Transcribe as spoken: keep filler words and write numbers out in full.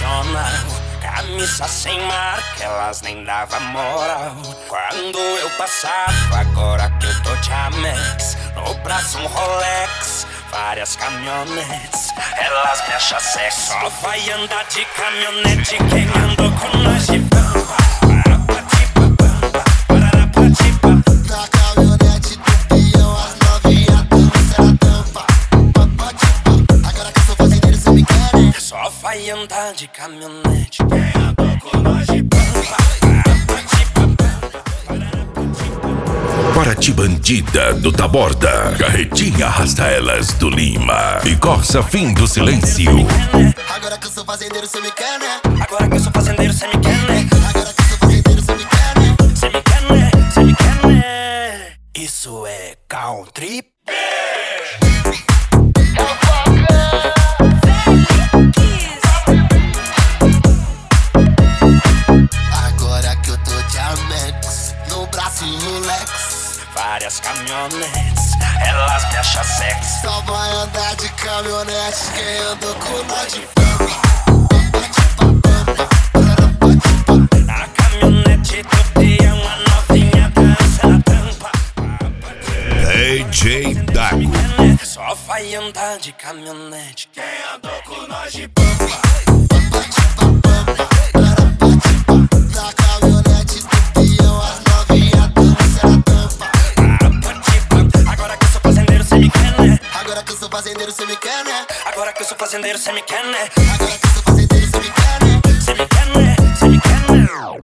sensacional. Camisa sem marca, elas nem davam moral. Quando eu passava, agora que eu tô de Amex, no braço um Rolex, várias caminhonetes, elas me acham sexy. Só vai andar de caminhonete quem andou com nós de pampa. Na caminhonete do peão, as novinhas dançam na tampa. Agora que eu sou fazendeiro, cê me quer, né? Só vai andar de caminhonete quem andou com nós de pampa. Paraty Bandida do Taborda, Carretinha arrasta elas do Lima e Corsa Fim do Silêncio. Agora que eu sou fazendeiro, cê me quer, né? Agora que eu sou fazendeiro, cê me quer, né? Agora que eu sou fazendeiro, cê me quer, né? Cê me quer, né? Cê me quer, né? Isso é country. Agora que eu tô de Amex, no braço um Rolex, Várias caminhonetes, elas me acham sexy. só vai andar de caminhonete quem andou com nós de pampa. Na caminhonete do peão, a novinha dança na tampa. D J Dago. Só vai andar de caminhonete quem andou com nós de Na caminhonete do peão, as novinhas dançam na tampa. Agora que eu sou fazendeiro, cê me quer, né? Agora que eu sou fazendeiro, cê me quer, né? Agora que eu sou fazendeiro, cê me quer, né? Agora que eu sou